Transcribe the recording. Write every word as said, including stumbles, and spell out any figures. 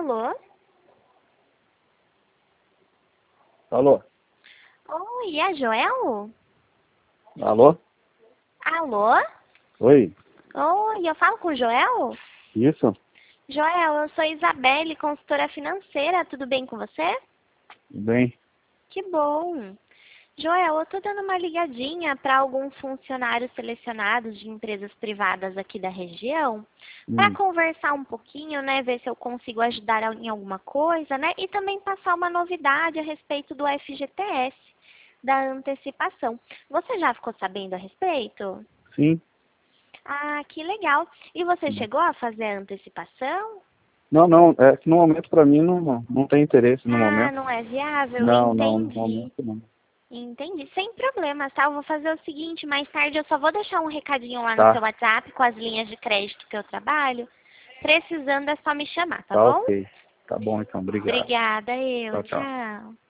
Alô? Alô? Oi, é Joel? Alô? Alô? Oi? Oi, eu falo com o Joel? Isso? Joel, eu sou Isabelle, consultora financeira, tudo bem com você? Bem? Que bom! Joel, eu tô dando uma ligadinha para alguns funcionários selecionados de empresas privadas aqui da região, para Hum. conversar um pouquinho, né, ver se eu consigo ajudar em alguma coisa, né, e também passar uma novidade a respeito do F G T S, da antecipação. Você já ficou sabendo a respeito? Sim? Ah, que legal. E você Hum. chegou a fazer a antecipação? Não, não, é que no momento para mim não, não tem interesse no Ah, momento. não é viável? Não, não, no Entendi. momento não. Entendi. Sem problemas, tá? Eu vou fazer o seguinte, mais tarde eu só vou deixar um recadinho lá no seu Tá, WhatsApp com as linhas de crédito que eu trabalho. Precisando é só me chamar, tá tá bom? ok. Tá bom então, obrigado. Obrigada, eu. Tchau, tchau. Tchau.